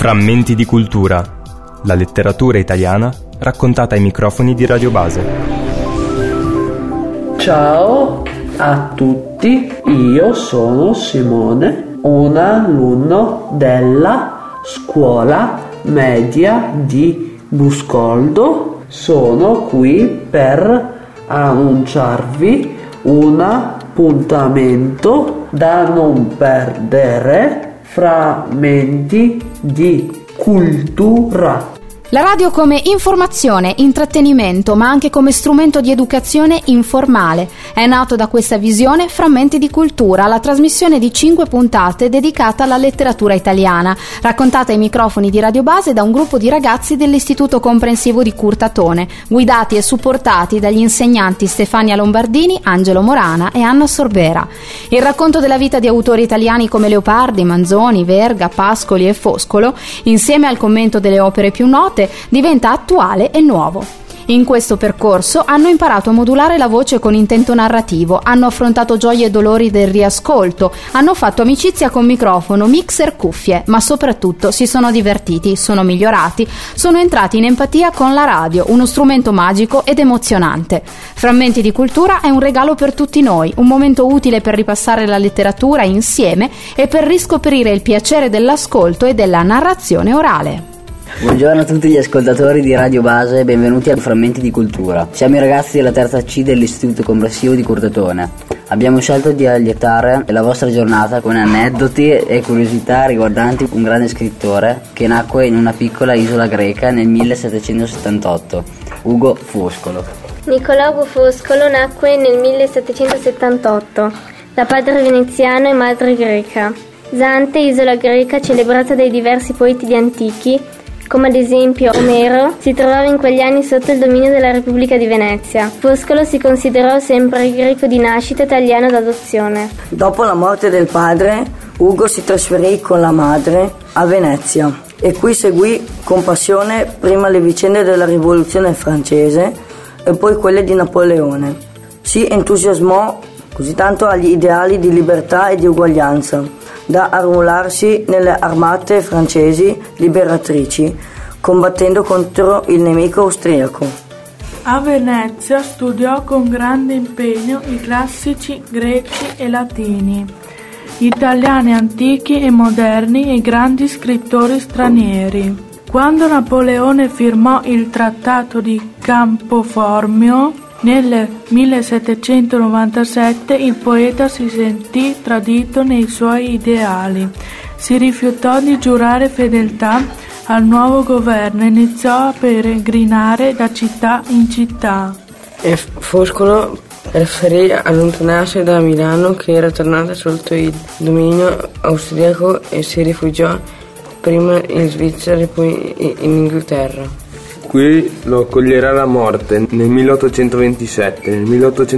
Frammenti di cultura, la letteratura italiana raccontata ai microfoni di Radio Base. Ciao a tutti, io sono Simone, un alunno della scuola media di Buscoldo. Sono qui per annunciarvi un appuntamento da non perdere. Frammenti di cultura. La radio come informazione, intrattenimento, ma anche come strumento di educazione informale. È nato da questa visione Frammenti di cultura, la trasmissione di 5 puntate dedicata alla letteratura italiana, raccontata ai microfoni di Radio Base da un gruppo di ragazzi dell'Istituto Comprensivo di Curtatone, guidati e supportati dagli insegnanti Stefania Lombardini, Angelo Morana e Anna Sorbera. Il racconto della vita di autori italiani come Leopardi, Manzoni, Verga, Pascoli e Foscolo, insieme al commento delle opere più note, diventa attuale e nuovo. In questo percorso hanno imparato a modulare la voce con intento narrativo, hanno affrontato gioie e dolori del riascolto, hanno fatto amicizia con microfono, mixer, cuffie, ma soprattutto si sono divertiti, sono migliorati, sono entrati in empatia con la radio, uno strumento magico ed emozionante. Frammenti di cultura è un regalo per tutti noi, un momento utile per ripassare la letteratura insieme e per riscoprire il piacere dell'ascolto e della narrazione orale. Buongiorno a tutti gli ascoltatori di Radio Base e benvenuti a Frammenti di Cultura. Siamo i ragazzi della terza C dell'Istituto Comprensivo di Curtatone. Abbiamo scelto di allietare la vostra giornata con aneddoti e curiosità riguardanti un grande scrittore che nacque in una piccola isola greca nel 1778, Ugo Foscolo. Niccolò Ugo Foscolo nacque nel 1778, da padre veneziano e madre greca. Zante, isola greca celebrata dai diversi poeti di antichi, come ad esempio Omero, si trovava in quegli anni sotto il dominio della Repubblica di Venezia. Foscolo si considerò sempre greco di nascita e italiano d'adozione. Dopo la morte del padre, Ugo si trasferì con la madre a Venezia e qui seguì con passione prima le vicende della Rivoluzione francese e poi quelle di Napoleone. Si entusiasmò così tanto agli ideali di libertà e di uguaglianza da arruolarsi nelle armate francesi liberatrici, combattendo contro il nemico austriaco. A Venezia studiò con grande impegno i classici greci e latini, gli italiani antichi e moderni e i grandi scrittori stranieri. Quando Napoleone firmò il Trattato di Campoformio, nel 1797 il poeta si sentì tradito nei suoi ideali, si rifiutò di giurare fedeltà al nuovo governo e iniziò a peregrinare da città in città. E Foscolo preferì allontanarsi da Milano, che era tornata sotto il dominio austriaco, e si rifugiò prima in Svizzera e poi in Inghilterra. Qui lo accoglierà la morte nel 1827. Nel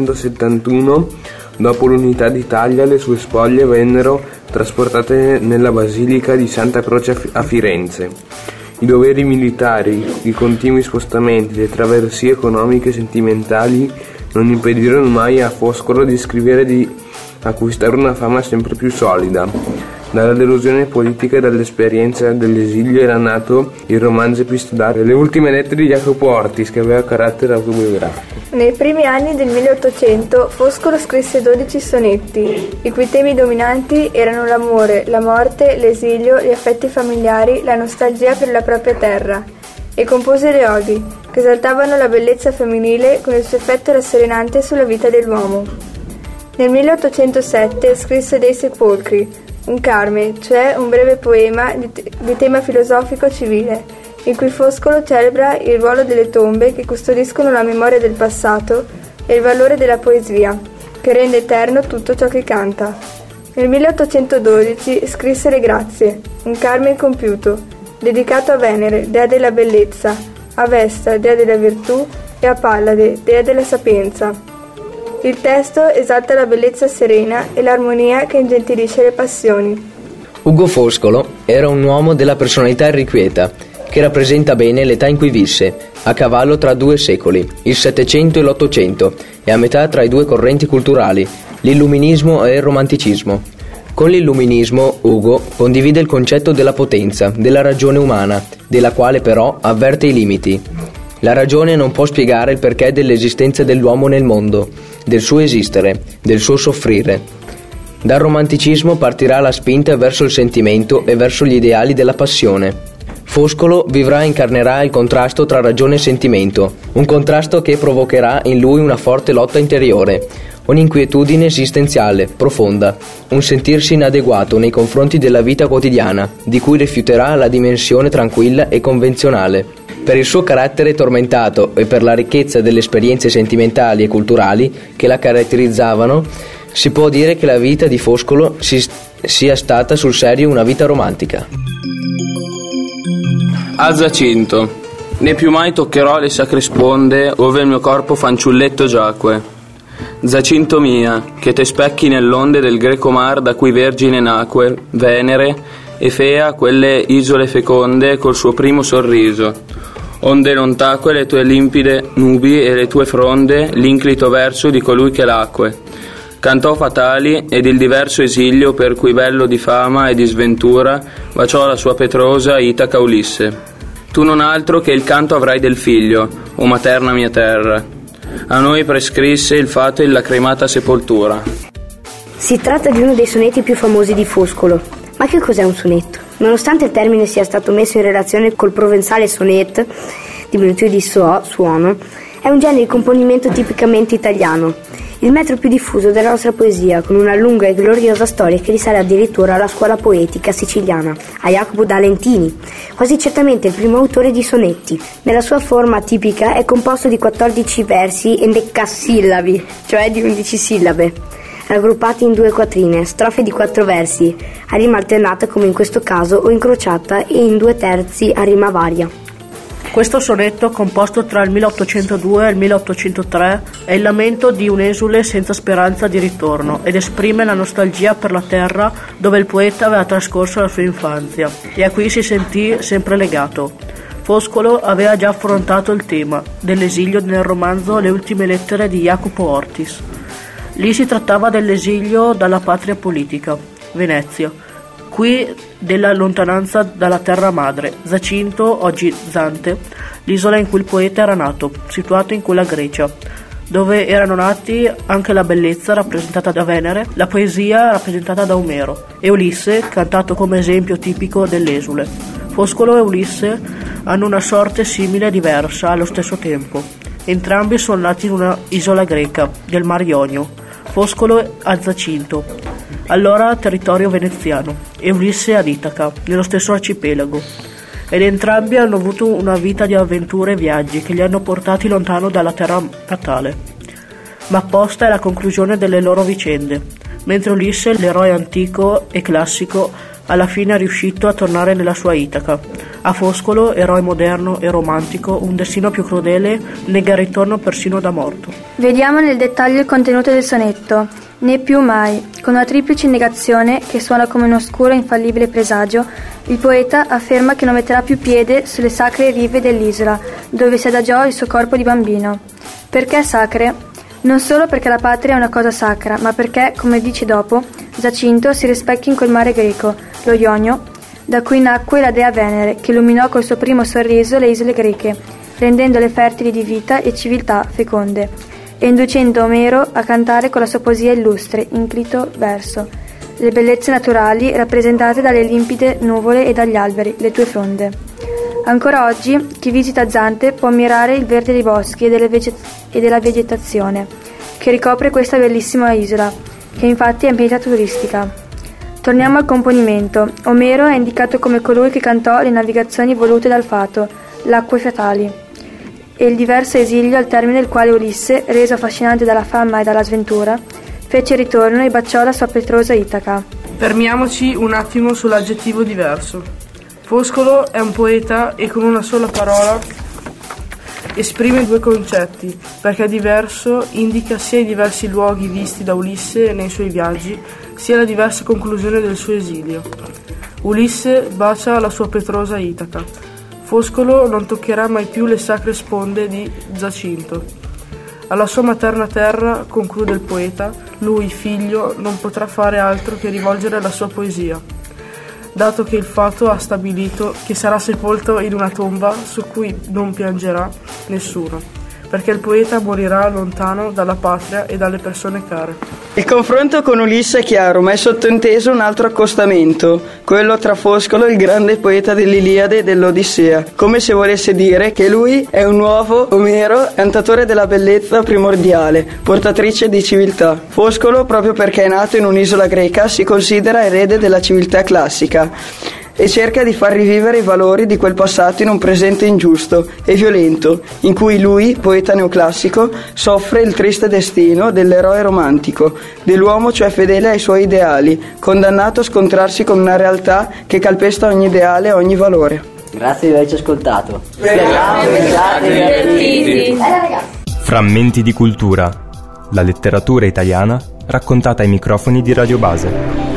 1871, dopo l'unità d'Italia, le sue spoglie vennero trasportate nella Basilica di Santa Croce a Firenze. I doveri militari, i continui spostamenti, le traversie economiche e sentimentali non impedirono mai a Foscolo di scrivere e di acquistare una fama sempre più solida. Dalla delusione politica e dall'esperienza dell'esilio era nato il romanzo epistolare Le ultime lettere di Jacopo Ortis, che aveva carattere autobiografico. Nei primi anni del 1800 Foscolo scrisse 12 sonetti, i cui temi dominanti erano l'amore, la morte, l'esilio, gli affetti familiari, la nostalgia per la propria terra, e compose le odi, che esaltavano la bellezza femminile con il suo effetto rasserenante sulla vita dell'uomo. Nel 1807 scrisse Dei sepolcri, un Carme, cioè un breve poema di tema filosofico civile, in cui Foscolo celebra il ruolo delle tombe che custodiscono la memoria del passato e il valore della poesia, che rende eterno tutto ciò che canta. Nel 1812 scrisse Le Grazie, un Carme incompiuto, dedicato a Venere, dea della bellezza, a Vesta, dea della virtù, e a Pallade, dea della sapienza. Il testo esalta la bellezza serena e l'armonia che ingentilisce le passioni. Ugo Foscolo era un uomo della personalità irrequieta, che rappresenta bene l'età in cui visse, a cavallo tra 2 secoli, il Settecento e l'Ottocento, e a metà tra i 2 correnti culturali, l'illuminismo e il romanticismo. Con l'illuminismo, Ugo condivide il concetto della potenza, della ragione umana, della quale però avverte i limiti. La ragione non può spiegare il perché dell'esistenza dell'uomo nel mondo, del suo esistere, del suo soffrire. Dal romanticismo partirà la spinta verso il sentimento e verso gli ideali della passione. Foscolo vivrà e incarnerà il contrasto tra ragione e sentimento, un contrasto che provocherà in lui una forte lotta interiore, un'inquietudine esistenziale, profonda, un sentirsi inadeguato nei confronti della vita quotidiana, di cui rifiuterà la dimensione tranquilla e convenzionale. Per il suo carattere tormentato e per la ricchezza delle esperienze sentimentali e culturali che la caratterizzavano, si può dire che la vita di Foscolo sia stata sul serio una vita romantica. A Zacinto. Né più mai toccherò le sacre sponde ove il mio corpo fanciulletto giacque. Zacinto mia, che te specchi nell'onde del greco mar da cui vergine nacque, Venere, e fea quelle isole feconde col suo primo sorriso, onde non tacque le tue limpide nubi e le tue fronde l'inclito verso di colui che l'acque. Cantò fatali ed il diverso esilio per cui bello di fama e di sventura baciò la sua petrosa Itaca Ulisse. Tu non altro che il canto avrai del figlio, o materna mia terra. A noi prescrisse il fato in lacrimata sepoltura. Si tratta di uno dei sonetti più famosi di Foscolo. Ma che cos'è un sonetto? Nonostante il termine sia stato messo in relazione col provenzale sonnet, diminutivo di suono, è un genere di componimento tipicamente italiano, il metro più diffuso della nostra poesia, con una lunga e gloriosa storia che risale addirittura alla scuola poetica siciliana, a Jacopo da Lentini, quasi certamente il primo autore di sonetti. Nella sua forma tipica è composto di 14 versi endecasillabi, cioè di 11 sillabe, raggruppati in 2 quatrine, strofe di 4 versi, a rima alternata come in questo caso o incrociata e in 2 terzi a rima varia. Questo sonetto, composto tra il 1802 e il 1803, è il lamento di un esule senza speranza di ritorno ed esprime la nostalgia per la terra dove il poeta aveva trascorso la sua infanzia e a cui si sentì sempre legato. Foscolo aveva già affrontato il tema dell'esilio nel romanzo Le ultime lettere di Jacopo Ortis. Lì si trattava dell'esilio dalla patria politica, Venezia, qui della lontananza dalla terra madre, Zacinto, oggi Zante, l'isola in cui il poeta era nato, situato in quella Grecia, dove erano nati anche la bellezza rappresentata da Venere, la poesia rappresentata da Omero e Ulisse, cantato come esempio tipico dell'esule. Foscolo e Ulisse hanno una sorte simile e diversa allo stesso tempo. Entrambi sono nati in una isola greca, del Mar Ionio, Foscolo a Zacinto, allora territorio veneziano, e Ulisse ad Itaca, nello stesso arcipelago, ed entrambi hanno avuto una vita di avventure e viaggi che li hanno portati lontano dalla terra natale. Ma apposta è la conclusione delle loro vicende, mentre Ulisse, l'eroe antico e classico, alla fine è riuscito a tornare nella sua Itaca. A Foscolo, eroe moderno e romantico, un destino più crudele nega il ritorno persino da morto. Vediamo nel dettaglio il contenuto del sonetto. Né più mai. Con una triplice negazione che suona come un oscuro e infallibile presagio, il poeta afferma che non metterà più piede sulle sacre rive dell'isola, dove si adagiò il suo corpo di bambino. Perché sacre? Non solo perché la patria è una cosa sacra, ma perché, come dice dopo, Zacinto si rispecchia in quel mare greco, lo Ionio, da cui nacque la dea Venere, che illuminò col suo primo sorriso le isole greche, rendendole fertili di vita e civiltà feconde, e inducendo Omero a cantare con la sua poesia illustre, inclito verso, le bellezze naturali rappresentate dalle limpide nuvole e dagli alberi, le tue fronde. Ancora oggi chi visita Zante può ammirare il verde dei boschi e della vegetazione che ricopre questa bellissima isola, che infatti è meta turistica. Torniamo al componimento. Omero è indicato come colui che cantò le navigazioni volute dal fato, l'acque fatali, e il diverso esilio al termine del quale Ulisse, reso affascinante dalla fama e dalla sventura, fece ritorno e baciò la sua petrosa Itaca. Fermiamoci un attimo sull'aggettivo diverso. Foscolo è un poeta e con una sola parola esprime 2 concetti, perché diverso indica sia i diversi luoghi visti da Ulisse nei suoi viaggi, sia la diversa conclusione del suo esilio. Ulisse bacia la sua petrosa Itaca. Foscolo non toccherà mai più le sacre sponde di Zacinto. Alla sua materna terra, conclude il poeta, lui, figlio, non potrà fare altro che rivolgere la sua poesia, dato che il fato ha stabilito che sarà sepolto in una tomba su cui non piangerà nessuno, perché il poeta morirà lontano dalla patria e dalle persone care. Il confronto con Ulisse è chiaro, ma è sottinteso un altro accostamento, quello tra Foscolo, il grande poeta dell'Iliade e dell'Odissea, come se volesse dire che lui è un nuovo Omero, cantatore della bellezza primordiale, portatrice di civiltà. Foscolo, proprio perché è nato in un'isola greca, si considera erede della civiltà classica e cerca di far rivivere i valori di quel passato in un presente ingiusto e violento, in cui lui, poeta neoclassico, soffre il triste destino dell'eroe romantico, dell'uomo cioè fedele ai suoi ideali, condannato a scontrarsi con una realtà che calpesta ogni ideale e ogni valore. Grazie di averci ascoltato. Frammenti di cultura. La letteratura italiana raccontata ai microfoni di Radio Base.